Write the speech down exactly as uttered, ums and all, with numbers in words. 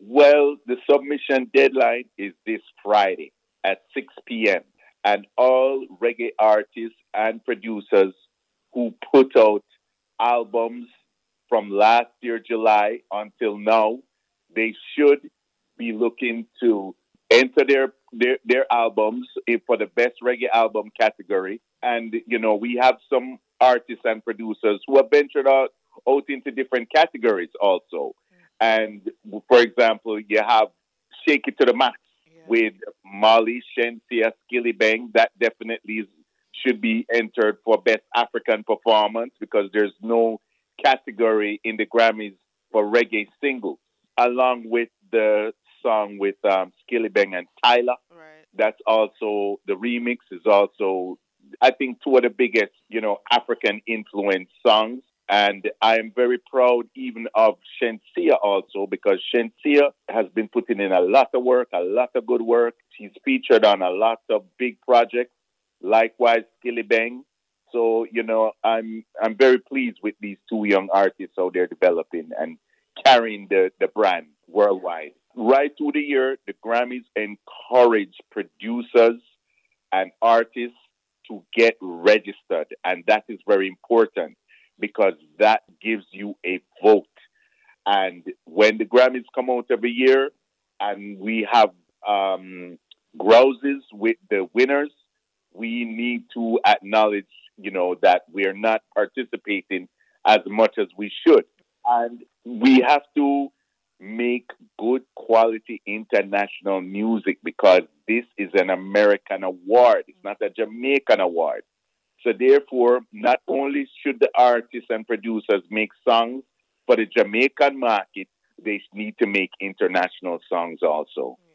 Well, the submission deadline is this Friday at six p.m. And all reggae artists and producers who put out albums from last year, July, until now, they should be looking to enter their, their, their albums in- for the best reggae album category. And, you know, we have some artists and producers who have ventured out, out into different categories also. And for example, you have Shake It to the Max Yeah. with Molly, Shensia, Skilly Bang. That definitely is, should be entered for Best African Performance because there's no category in the Grammys for reggae singles, along with the song with um, Skilly Bang and Tyler. Right. That's also, the remix is also, I think, two of the biggest, you know, African influenced songs. And I am very proud even of Shensia also because Shensia has been putting in a lot of work, a lot of good work. She's featured on a lot of big projects. Likewise, Skilly Bang. So, you know, I'm I'm very pleased with these two young artists out there developing and carrying the, the brand worldwide. Right through the year, the Grammys encourage producers and artists to get registered. And that is very important because that gives you a vote. And when the Grammys come out every year and we have um, grouses with the winners, we need to acknowledge, you know, that we're not participating as much as we should. And we have to make good quality international music because this is an American award. It's not a Jamaican award. So therefore, not only should the artists and producers make songs for the Jamaican market, they need to make international songs also.